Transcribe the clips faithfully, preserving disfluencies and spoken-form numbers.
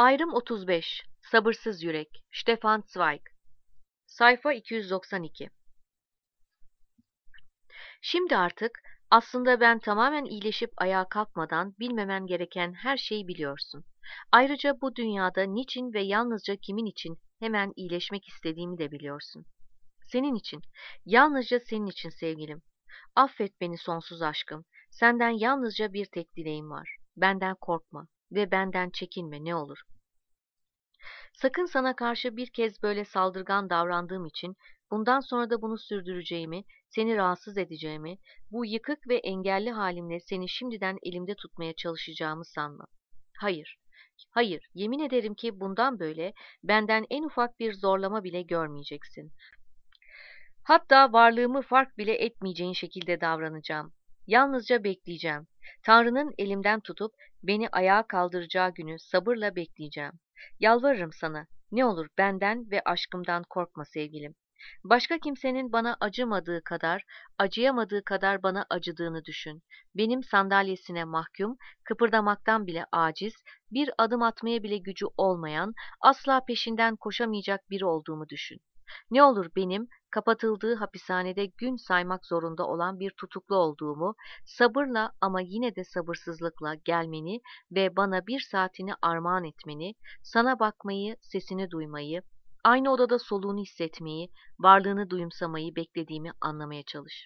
Ayrım otuz beş. Sabırsız Yürek. Stefan Zweig. Sayfa iki yüz doksan iki. Şimdi artık aslında ben tamamen iyileşip ayağa kalkmadan bilmemen gereken her şeyi biliyorsun. Ayrıca bu dünyada niçin ve yalnızca kimin için hemen iyileşmek istediğimi de biliyorsun. Senin için, yalnızca senin için sevgilim. Affet beni sonsuz aşkım. Senden yalnızca bir tek dileğim var. Benden korkma ve benden çekinme ne olur. Sakın sana karşı bir kez böyle saldırgan davrandığım için bundan sonra da bunu sürdüreceğimi, seni rahatsız edeceğimi, bu yıkık ve engelli halimle seni şimdiden elimde tutmaya çalışacağımı sanma. Hayır, hayır, yemin ederim ki bundan böyle benden en ufak bir zorlama bile görmeyeceksin. Hatta varlığımı fark bile etmeyeceğin şekilde davranacağım. Yalnızca bekleyeceğim. Tanrı'nın elimden tutup beni ayağa kaldıracağı günü sabırla bekleyeceğim. Yalvarırım sana, ne olur benden ve aşkımdan korkma sevgilim. Başka kimsenin bana acımadığı kadar, acıyamadığı kadar bana acıdığını düşün. Benim sandalyesine mahkum, kıpırdamaktan bile aciz, bir adım atmaya bile gücü olmayan, asla peşinden koşamayacak biri olduğumu düşün. Ne olur benim kapatıldığı hapishanede gün saymak zorunda olan bir tutuklu olduğumu, sabırla ama yine de sabırsızlıkla gelmeni ve bana bir saatini armağan etmeni, sana bakmayı, sesini duymayı, aynı odada soluğunu hissetmeyi, varlığını duyumsamayı beklediğimi anlamaya çalış.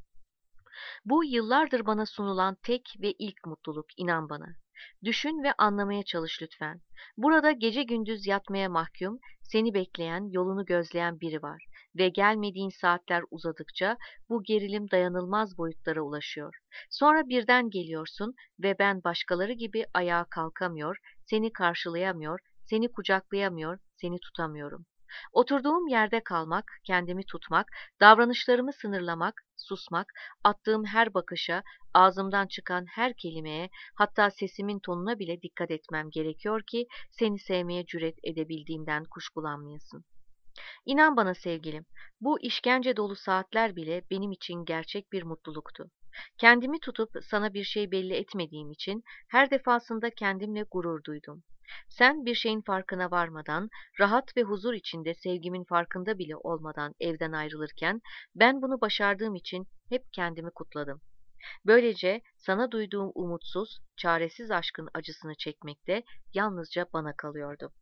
Bu yıllardır bana sunulan tek ve ilk mutluluk, inan bana. Düşün ve anlamaya çalış lütfen. Burada gece gündüz yatmaya mahkum, seni bekleyen, yolunu gözleyen biri var. Ve gelmediğin saatler uzadıkça bu gerilim dayanılmaz boyutlara ulaşıyor. Sonra birden geliyorsun ve ben başkaları gibi ayağa kalkamıyor, seni karşılayamıyor, seni kucaklayamıyor, seni tutamıyorum. Oturduğum yerde kalmak, kendimi tutmak, davranışlarımı sınırlamak, susmak, attığım her bakışa, ağzımdan çıkan her kelimeye, hatta sesimin tonuna bile dikkat etmem gerekiyor ki seni sevmeye cüret edebildiğimden kuşkulanmayasın. İnan bana sevgilim, bu işkence dolu saatler bile benim için gerçek bir mutluluktu. Kendimi tutup sana bir şey belli etmediğim için her defasında kendimle gurur duydum. Sen bir şeyin farkına varmadan, rahat ve huzur içinde sevgimin farkında bile olmadan evden ayrılırken, ben bunu başardığım için hep kendimi kutladım. Böylece sana duyduğum umutsuz, çaresiz aşkın acısını çekmekte yalnızca bana kalıyordu.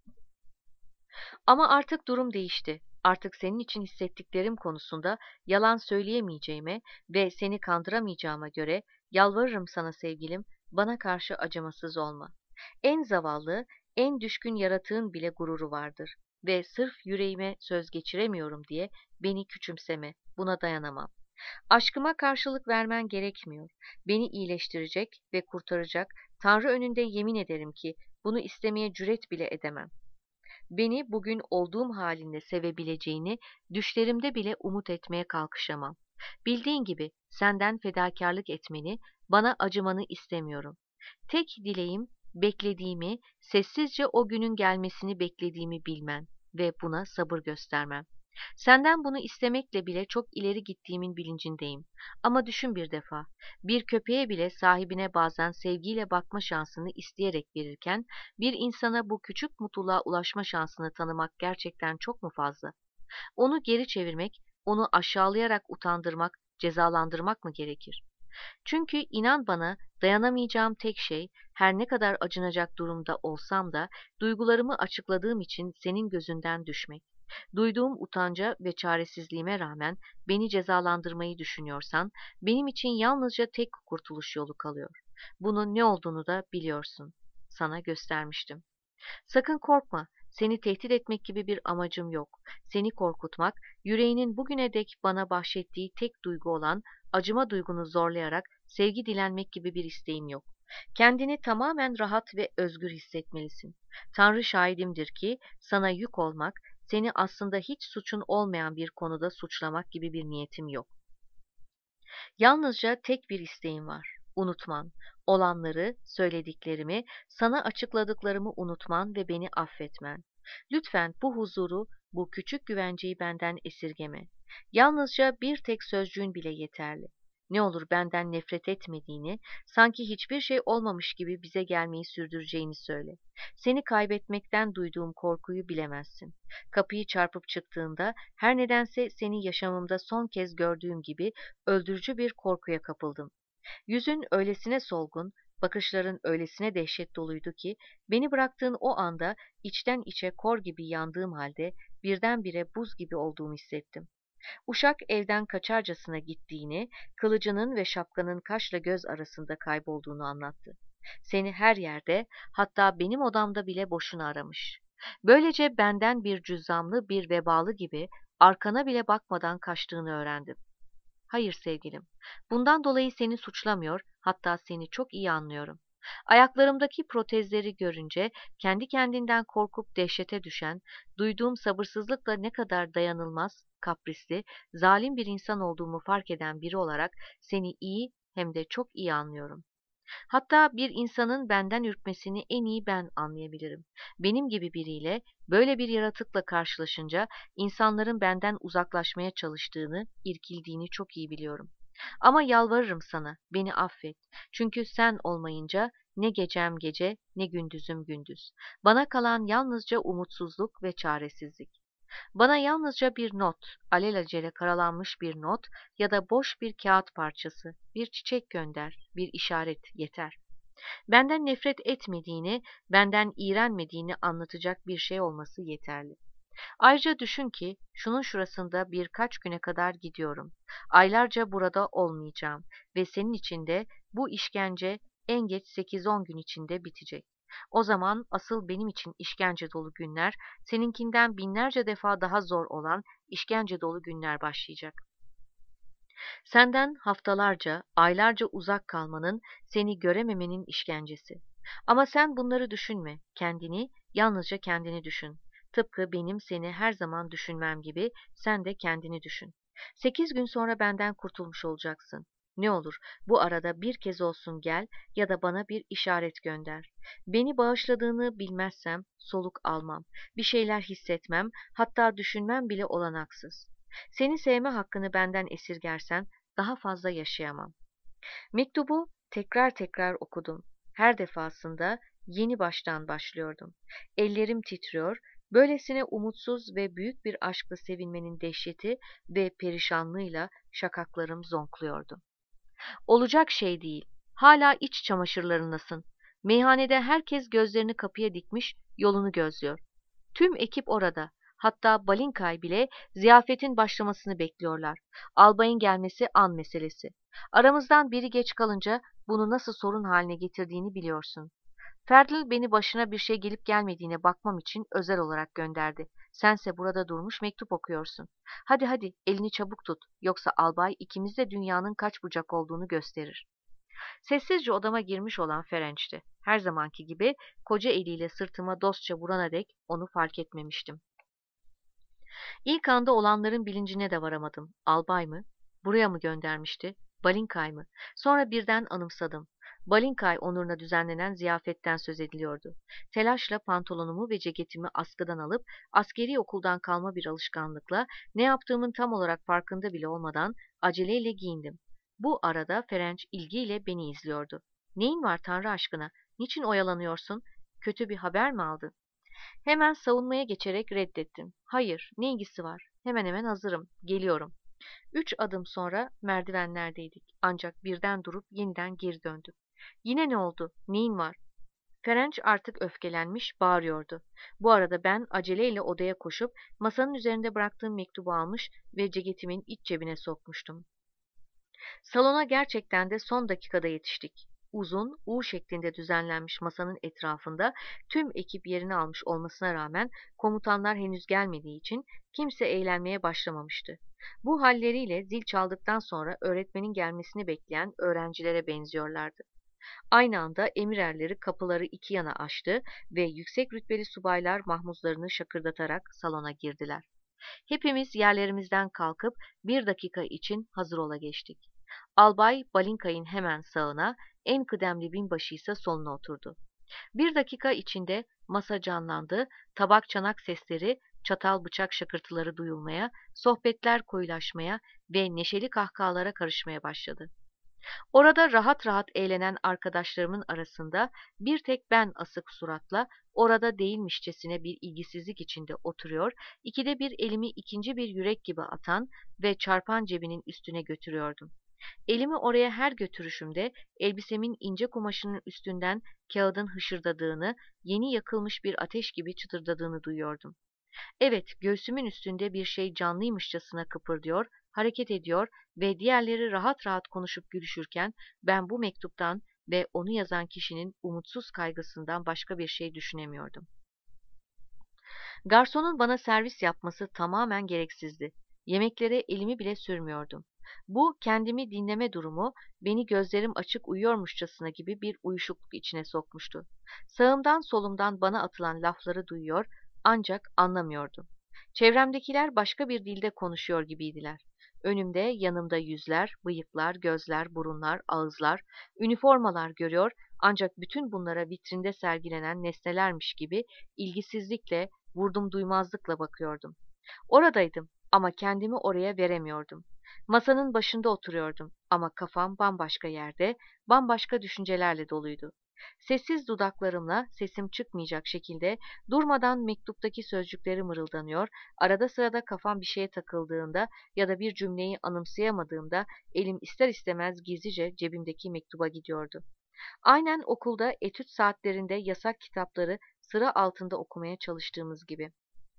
Ama artık durum değişti. Artık senin için hissettiklerim konusunda yalan söyleyemeyeceğime ve seni kandıramayacağıma göre yalvarırım sana sevgilim, bana karşı acımasız olma. En zavallı, en düşkün yaratığın bile gururu vardır ve sırf yüreğime söz geçiremiyorum diye beni küçümseme, buna dayanamam. Aşkıma karşılık vermen gerekmiyor. Beni iyileştirecek ve kurtaracak, Tanrı önünde yemin ederim ki bunu istemeye cüret bile edemem. Beni bugün olduğum halinde sevebileceğini düşlerimde bile umut etmeye kalkışamam. Bildiğin gibi senden fedakarlık etmeni, bana acımanı istemiyorum. Tek dileğim beklediğimi, sessizce o günün gelmesini beklediğimi bilmen ve buna sabır göstermem. Senden bunu istemekle bile çok ileri gittiğimin bilincindeyim. Ama düşün bir defa, bir köpeğe bile sahibine bazen sevgiyle bakma şansını isteyerek verirken, bir insana bu küçük mutluluğa ulaşma şansını tanımak gerçekten çok mu fazla? Onu geri çevirmek, onu aşağılayarak utandırmak, cezalandırmak mı gerekir? Çünkü inan bana dayanamayacağım tek şey, her ne kadar acınacak durumda olsam da duygularımı açıkladığım için senin gözünden düşmek. Duyduğum utanca ve çaresizliğime rağmen beni cezalandırmayı düşünüyorsan, benim için yalnızca tek kurtuluş yolu kalıyor. Bunun ne olduğunu da biliyorsun. Sana göstermiştim. Sakın korkma, seni tehdit etmek gibi bir amacım yok. Seni korkutmak, yüreğinin bugüne dek bana bahşettiği tek duygu olan acıma duygunu zorlayarak sevgi dilenmek gibi bir isteğim yok. Kendini tamamen rahat ve özgür hissetmelisin. Tanrı şahidimdir ki sana yük olmak, seni aslında hiç suçun olmayan bir konuda suçlamak gibi bir niyetim yok. Yalnızca tek bir isteğim var. Unutman. Olanları, söylediklerimi, sana açıkladıklarımı unutman ve beni affetmen. Lütfen bu huzuru, bu küçük güvenceyi benden esirgeme. Yalnızca bir tek sözcüğün bile yeterli. Ne olur benden nefret etmediğini, sanki hiçbir şey olmamış gibi bize gelmeyi sürdüreceğini söyle. Seni kaybetmekten duyduğum korkuyu bilemezsin. Kapıyı çarpıp çıktığında her nedense seni yaşamımda son kez gördüğüm gibi öldürücü bir korkuya kapıldım. Yüzün öylesine solgun, bakışların öylesine dehşet doluydu ki, beni bıraktığın o anda içten içe kor gibi yandığım halde birdenbire buz gibi olduğumu hissettim. Uşak evden kaçarcasına gittiğini, kılıcının ve şapkanın kaşla göz arasında kaybolduğunu anlattı. Seni her yerde, hatta benim odamda bile boşuna aramış. Böylece benden bir cüzzamlı, bir vebalı gibi arkana bile bakmadan kaçtığını öğrendim. Hayır sevgilim, bundan dolayı seni suçlamıyor, hatta seni çok iyi anlıyorum. Ayaklarımdaki protezleri görünce kendi kendinden korkup dehşete düşen, duyduğum sabırsızlıkla ne kadar dayanılmaz, kaprisli, zalim bir insan olduğumu fark eden biri olarak seni iyi hem de çok iyi anlıyorum. Hatta bir insanın benden ürkmesini en iyi ben anlayabilirim. Benim gibi biriyle, böyle bir yaratıkla karşılaşınca insanların benden uzaklaşmaya çalıştığını, irkildiğini çok iyi biliyorum. Ama yalvarırım sana, beni affet. Çünkü sen olmayınca ne gecem gece, ne gündüzüm gündüz. Bana kalan yalnızca umutsuzluk ve çaresizlik. Bana yalnızca bir not, alelacele karalanmış bir not ya da boş bir kağıt parçası, bir çiçek gönder, bir işaret yeter. Benden nefret etmediğini, benden iğrenmediğini anlatacak bir şey olması yeterli. Ayrıca düşün ki şunun şurasında birkaç güne kadar gidiyorum. Aylarca burada olmayacağım ve senin için de bu işkence en geç sekiz on gün içinde bitecek. O zaman asıl benim için işkence dolu günler, seninkinden binlerce defa daha zor olan işkence dolu günler başlayacak. Senden haftalarca, aylarca uzak kalmanın, seni görememenin işkencesi. Ama sen bunları düşünme, kendini, yalnızca kendini düşün. Tıpkı benim seni her zaman düşünmem gibi sen de kendini düşün. Sekiz gün sonra benden kurtulmuş olacaksın. Ne olur bu arada bir kez olsun gel ya da bana bir işaret gönder. Beni bağışladığını bilmezsem soluk almam, bir şeyler hissetmem, hatta düşünmem bile olanaksız. Seni sevme hakkını benden esirgersen daha fazla yaşayamam. Mektubu tekrar tekrar okudum. Her defasında yeni baştan başlıyordum. Ellerim titriyor, böylesine umutsuz ve büyük bir aşkla sevinmenin dehşeti ve perişanlığıyla şakaklarım zonkluyordu. Olacak şey değil. Hala iç çamaşırlarındasın. Meyhanede herkes gözlerini kapıya dikmiş, yolunu gözlüyor. Tüm ekip orada. Hatta Balinkay bile ziyafetin başlamasını bekliyorlar. Albayın gelmesi an meselesi. Aramızdan biri geç kalınca bunu nasıl sorun haline getirdiğini biliyorsun. Ferdl beni başına bir şey gelip gelmediğine bakmam için özel olarak gönderdi. Sense burada durmuş mektup okuyorsun. Hadi hadi elini çabuk tut. Yoksa albay ikimiz de dünyanın kaç bucak olduğunu gösterir. Sessizce odama girmiş olan Ferenç'ti. Her zamanki gibi koca eliyle sırtıma dostça vurana dek onu fark etmemiştim. İlk anda olanların bilincine de varamadım. Albay mı? Buraya mı göndermişti? Balinkay mı? Sonra birden anımsadım. Balinkay onuruna düzenlenen ziyafetten söz ediliyordu. Telaşla pantolonumu ve ceketimi askıdan alıp askeri okuldan kalma bir alışkanlıkla ne yaptığımın tam olarak farkında bile olmadan aceleyle giyindim. Bu arada Ferenc ilgiyle beni izliyordu. Neyin var Tanrı aşkına? Niçin oyalanıyorsun? Kötü bir haber mi aldın? Hemen savunmaya geçerek reddettim. Hayır, ne ilgisi var? Hemen hemen hazırım, geliyorum. Üç adım sonra merdivenlerdeydik. Ancak birden durup yeniden geri döndüm. Yine ne oldu? Neyin var? Ferenc artık öfkelenmiş, bağırıyordu. Bu arada ben aceleyle odaya koşup masanın üzerinde bıraktığım mektubu almış ve ceketimin iç cebine sokmuştum. Salona gerçekten de son dakikada yetiştik. Uzun, U şeklinde düzenlenmiş masanın etrafında tüm ekip yerini almış olmasına rağmen komutanlar henüz gelmediği için kimse eğlenmeye başlamamıştı. Bu halleriyle zil çaldıktan sonra öğretmenin gelmesini bekleyen öğrencilere benziyorlardı. Aynı anda emir erleri kapıları iki yana açtı ve yüksek rütbeli subaylar mahmuzlarını şakırdatarak salona girdiler. Hepimiz yerlerimizden kalkıp bir dakika için hazır ola geçtik. Albay Balinkay'ın hemen sağına, en kıdemli binbaşı ise soluna oturdu. Bir dakika içinde masa canlandı, tabak çanak sesleri, çatal bıçak şakırtıları duyulmaya, sohbetler koyulaşmaya ve neşeli kahkahalara karışmaya başladı. Orada rahat rahat eğlenen arkadaşlarımın arasında bir tek ben asık suratla orada değilmişçesine bir ilgisizlik içinde oturuyor, ikide bir elimi ikinci bir yürek gibi atan ve çarpan cebinin üstüne götürüyordum. Elimi oraya her götürüşümde elbisemin ince kumaşının üstünden kağıdın hışırdadığını, yeni yakılmış bir ateş gibi çıtırdadığını duyuyordum. Evet, göğsümün üstünde bir şey canlıymışçasına kıpırdıyor, hareket ediyor ve diğerleri rahat rahat konuşup gülüşürken ben bu mektuptan ve onu yazan kişinin umutsuz kaygısından başka bir şey düşünemiyordum. Garsonun bana servis yapması tamamen gereksizdi. Yemeklere elimi bile sürmüyordum. Bu kendimi dinleme durumu beni gözlerim açık uyuyormuşçasına gibi bir uyuşukluk içine sokmuştu. Sağımdan solumdan bana atılan lafları duyuyor ancak anlamıyordum. Çevremdekiler başka bir dilde konuşuyor gibiydiler. Önümde, yanımda yüzler, bıyıklar, gözler, burunlar, ağızlar, üniformalar görüyor ancak bütün bunlara vitrinde sergilenen nesnelermiş gibi ilgisizlikle, vurdum duymazlıkla bakıyordum. Oradaydım ama kendimi oraya veremiyordum. Masanın başında oturuyordum ama kafam bambaşka yerde, bambaşka düşüncelerle doluydu. Sessiz dudaklarımla sesim çıkmayacak şekilde durmadan mektuptaki sözcükleri mırıldanıyor, arada sırada kafam bir şeye takıldığında ya da bir cümleyi anımsayamadığımda elim ister istemez gizlice cebimdeki mektuba gidiyordu. Aynen okulda etüt saatlerinde yasak kitapları sıra altında okumaya çalıştığımız gibi.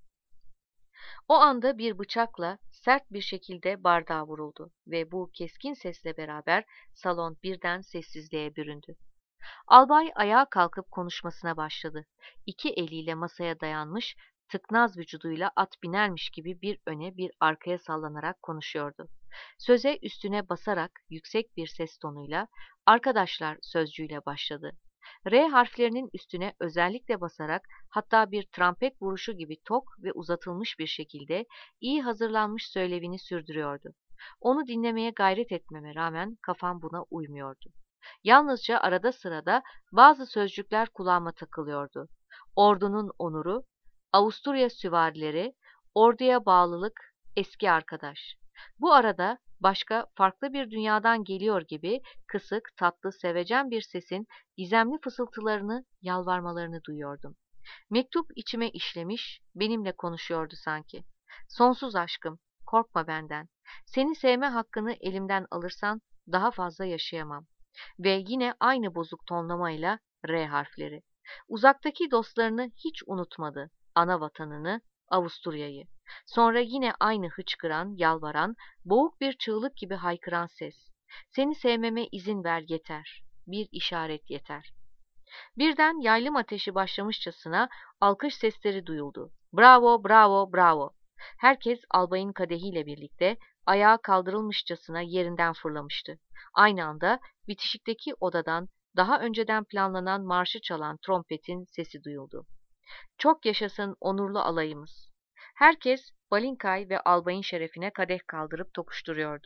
O anda bir bıçakla sert bir şekilde bardağa vuruldu ve bu keskin sesle beraber salon birden sessizliğe büründü. Albay ayağa kalkıp konuşmasına başladı. İki eliyle masaya dayanmış, tıknaz vücuduyla at binermiş gibi bir öne bir arkaya sallanarak konuşuyordu. Söze üstüne basarak yüksek bir ses tonuyla "Arkadaşlar" sözcüğüyle başladı. R harflerinin üstüne özellikle basarak hatta bir trompet vuruşu gibi tok ve uzatılmış bir şekilde iyi hazırlanmış söylevini sürdürüyordu. Onu dinlemeye gayret etmeme rağmen kafam buna uymuyordu. Yalnızca arada sırada bazı sözcükler kulağıma takılıyordu. Ordunun onuru, Avusturya süvarileri, orduya bağlılık, eski arkadaş. Bu arada başka farklı bir dünyadan geliyor gibi kısık, tatlı, sevecen bir sesin gizemli fısıltılarını, yalvarmalarını duyuyordum. Mektup içime işlemiş, benimle konuşuyordu sanki. Sonsuz aşkım, korkma benden. Seni sevme hakkını elimden alırsan daha fazla yaşayamam. Ve yine aynı bozuk tonlamayla R harfleri. Uzaktaki dostlarını hiç unutmadı. Ana vatanını, Avusturya'yı. Sonra yine aynı hıçkıran, yalvaran, boğuk bir çığlık gibi haykıran ses. Seni sevmeme izin ver yeter. Bir işaret yeter. Birden yaylım ateşi başlamışçasına alkış sesleri duyuldu. Bravo, bravo, bravo. Herkes albayın kadehiyle birlikte ayağa kaldırılmışçasına yerinden fırlamıştı. Aynı anda bitişikteki odadan daha önceden planlanan marşı çalan trompetin sesi duyuldu. Çok yaşasın onurlu alayımız. Herkes Balinkay ve albayın şerefine kadeh kaldırıp tokuşturuyordu.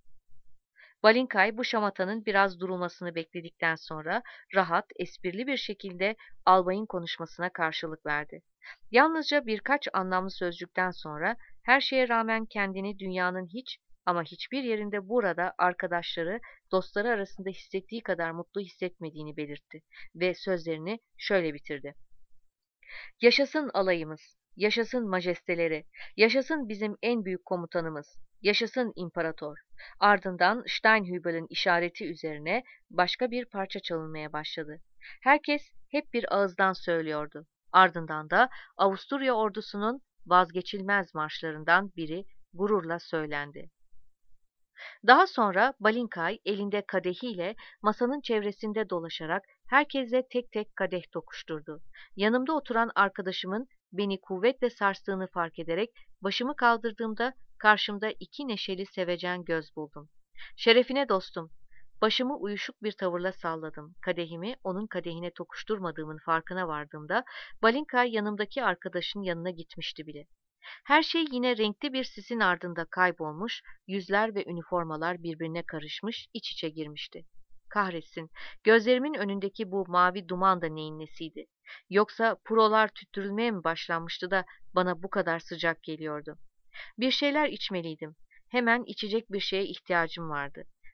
Balinkay bu şamatanın biraz durulmasını bekledikten sonra rahat, esprili bir şekilde albayın konuşmasına karşılık verdi. Yalnızca birkaç anlamlı sözcükten sonra her şeye rağmen kendini dünyanın hiç ama hiçbir yerinde burada arkadaşları, dostları arasında hissettiği kadar mutlu hissetmediğini belirtti ve sözlerini şöyle bitirdi. Yaşasın alayımız, yaşasın majesteleri, yaşasın bizim en büyük komutanımız, yaşasın imparator. Ardından Steinhübel'in işareti üzerine başka bir parça çalınmaya başladı. Herkes hep bir ağızdan söylüyordu. Ardından da Avusturya ordusunun vazgeçilmez marşlarından biri gururla söylendi. Daha sonra Balinkay elinde kadehiyle masanın çevresinde dolaşarak herkese tek tek kadeh tokuşturdu. Yanımda oturan arkadaşımın beni kuvvetle sarstığını fark ederek başımı kaldırdığımda karşımda iki neşeli sevecen göz buldum. Şerefine dostum, başımı uyuşuk bir tavırla salladım. Kadehimi onun kadehine tokuşturmadığımın farkına vardığımda Balinkay yanımdaki arkadaşın yanına gitmişti bile. Her şey yine renkli bir sisin ardında kaybolmuş, yüzler ve üniformalar birbirine karışmış, iç içe girmişti. Kahretsin, gözlerimin önündeki bu mavi duman da neyin nesiydi? Yoksa purolar tüttürülmeye mi başlanmıştı da bana bu kadar sıcak geliyordu? Bir şeyler içmeliydim. Hemen içecek bir şeye ihtiyacım vardı.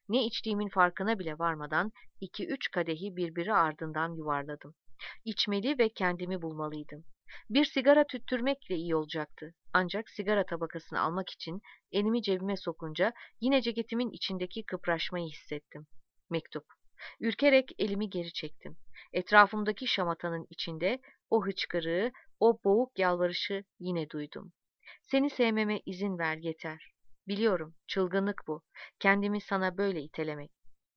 Ne içtiğimin farkına bile varmadan iki üç kadehi birbiri ardından yuvarladım. İçmeli ve kendimi bulmalıydım. Bir sigara tüttürmekle iyi olacaktı. Ancak sigara tabakasını almak için elimi cebime sokunca yine ceketimin içindeki kıpraşmayı hissettim. Mektup. Ürkerek elimi geri çektim. Etrafımdaki şamatanın içinde o hıçkırığı, o boğuk yalvarışı yine duydum. Seni sevmeme izin ver yeter. Biliyorum, çılgınlık bu. Kendimi sana böyle itelemek.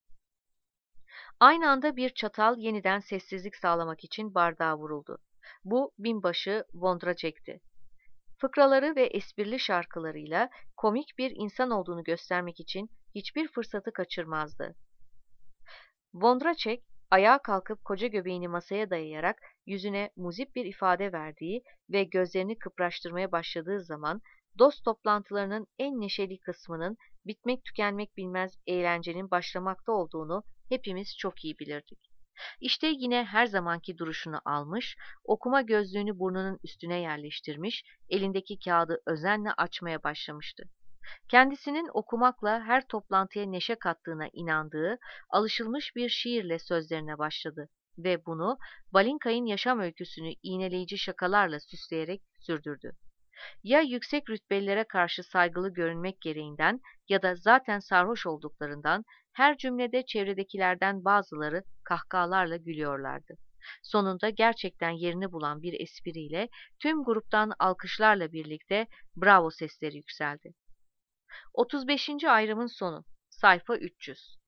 Aynı anda bir çatal yeniden sessizlik sağlamak için bardağa vuruldu. Bu binbaşı Vondracek'ti. Fıkraları ve esprili şarkılarıyla komik bir insan olduğunu göstermek için hiçbir fırsatı kaçırmazdı. Vondracek, ayağa kalkıp koca göbeğini masaya dayayarak yüzüne muzip bir ifade verdiği ve gözlerini kıpraştırmaya başladığı zaman, dost toplantılarının en neşeli kısmının bitmek tükenmek bilmez eğlencenin başlamakta olduğunu hepimiz çok iyi bilirdik. İşte yine her zamanki duruşunu almış, okuma gözlüğünü burnunun üstüne yerleştirmiş, elindeki kağıdı özenle açmaya başlamıştı. Kendisinin okumakla her toplantıya neşe kattığına inandığı, alışılmış bir şiirle sözlerine başladı ve bunu Balinkay'ın yaşam öyküsünü iğneleyici şakalarla süsleyerek sürdürdü. Ya yüksek rütbelilere karşı saygılı görünmek gereğinden ya da zaten sarhoş olduklarından her cümlede çevredekilerden bazıları kahkahalarla gülüyorlardı. Sonunda gerçekten yerini bulan bir espriyle tüm gruptan alkışlarla birlikte bravo sesleri yükseldi. otuz beşinci ayrımın sonu. Sayfa üç yüz.